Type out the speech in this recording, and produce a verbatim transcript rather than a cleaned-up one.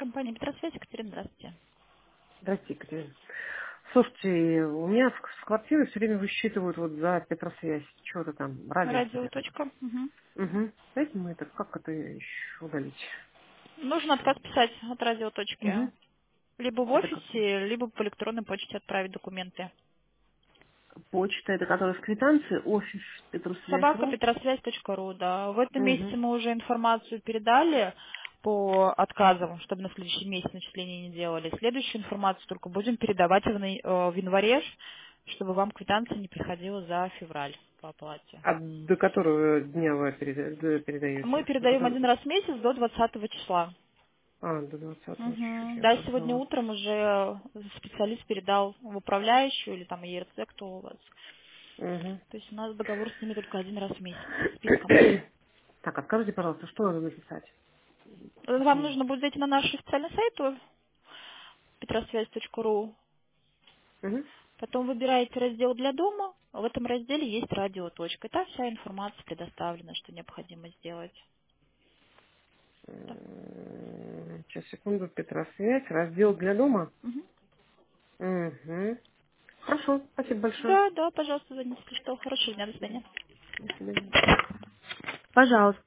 Компания Петросвязь, Екатерина, здравствуйте. Здрасте, Екатерина. Слушайте, у меня с с квартиры все время высчитывают вот за Петросвязь. Что-то там, радио Радио. хотят. Точка. Мгм. Угу. Знаете, мы это, как это еще удалить? Нужно отказ писать от радиоточки. Угу. Либо в Это как? офисе, либо по электронной почте отправить документы. Почта, это которая с квитанции, офис Собака Петросвязь.ру. Петросвязь точка ру, да. В этом месяце Угу. мы уже информацию передали по отказам, чтобы на следующий месяц начисления не делали. Следующую информацию только будем передавать в, ноя- э, в январе, чтобы вам квитанция не приходила за февраль по оплате. А до которого дня вы переда- Мы передаете? До передаем которого? один раз в месяц до двадцатого числа. А, до двадцатого чуть-чуть Мгм. я Да, сегодня опоздала. утром уже специалист передал в управляющую или там ЕРЦ, кто у вас. Угу. То есть у нас договор с ними только один раз в месяц списком. Так, а скажите, пожалуйста, что надо написать Вам письмо? нужно будет зайти на наш официальный сайт петросвязь точка ру. Угу. Потом выбираете раздел для дома. В этом разделе есть радиоточка. И там вся информация предоставлена, что необходимо сделать. Да. М, Сейчас, секунду, Петросвязь, раздел для дома. Мгм. Угу. Хорошо, спасибо большое. Да, да, пожалуйста, звоните, если что. Хорошего дня, до свидания. До свидания. Пожалуйста.